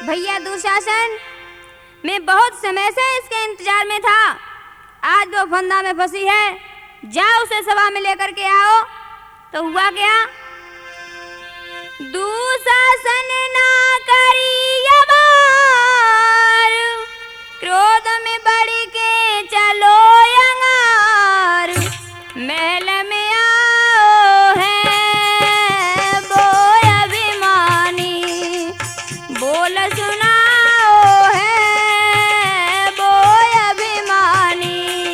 भैया दुशासन, मैं बहुत समय से इसके इंतजार में था। आज वो फंदा में फंसी है, जाओ उसे सभा में लेकर के आओ। तो हुआ क्या? दुशासन ना करी अबार, क्रोध में बढ़ के चलो अंगार, महल में आओ है वो अभिमानी, बोल सुनाओ है वो अभिमानी।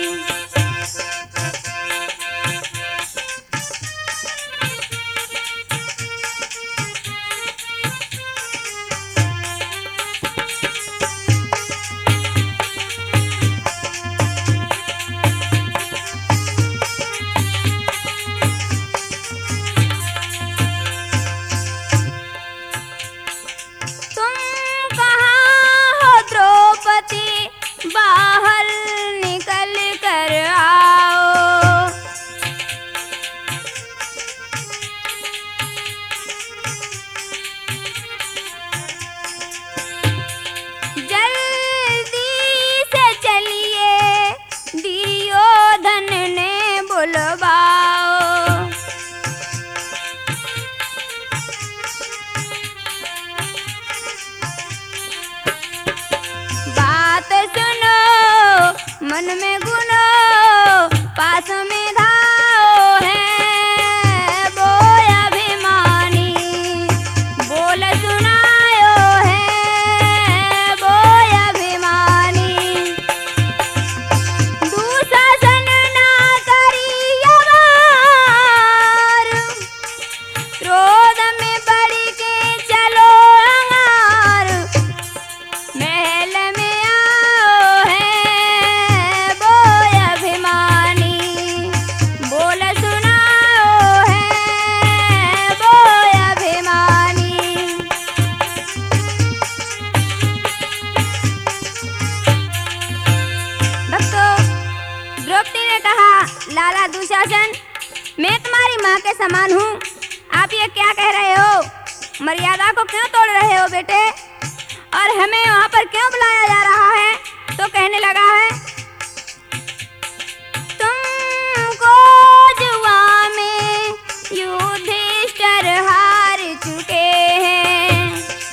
बाहर निकल कर आओ, जल्दी से चलिए दुर्योधन ने बुलवाओ। मन में गुनो पास में धाओ है वो अभिमानी, बोल सुनायो है वो अभिमानी। दुशासन ना करी अबार, क्रोध में बढ़ के चलो अंगार, महल में लाला दुशासन, मैं तुम्हारी माँ के समान हूँ, आप ये क्या कह रहे हो? मर्यादा को क्यों तोड़ रहे हो बेटे? और हमें वहाँ पर क्यों बुलाया जा रहा है? तो कहने लगा है, तुमको जुआ में युधिष्ठिर हार चुके हैं,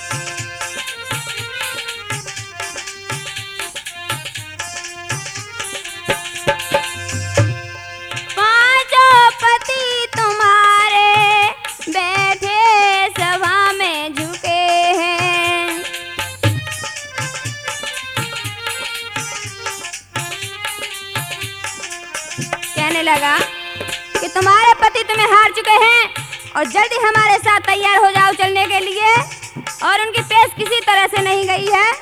पति तुम्हारे बैठे सभा में झुके हैं। कहने लगा कि तुम्हारे पति तुम्हें हार चुके हैं और जल्दी हमारे साथ तैयार हो जाओ चलने के लिए। और उनकी पेश किसी तरह से नहीं गई है।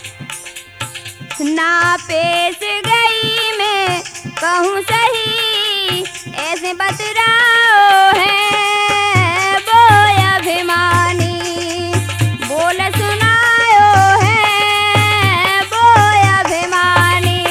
ना पेश गई मैं कहूँ सही, ऐसे बतराओ है वो अभिमानी, बोल सुनायो है वो अभिमानी।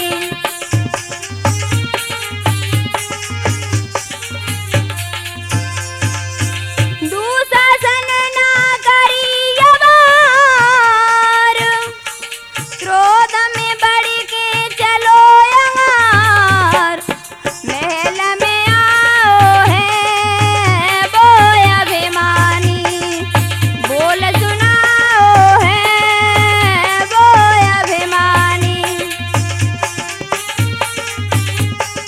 दुशासन ना करी अबार, क्रोध में बढ़ के चलो अंगार, महल में आओ है वो अभिमानी, बोल सुनाओ है वो अभिमानी।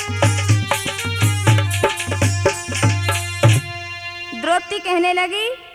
द्रौपदी कहने लगी,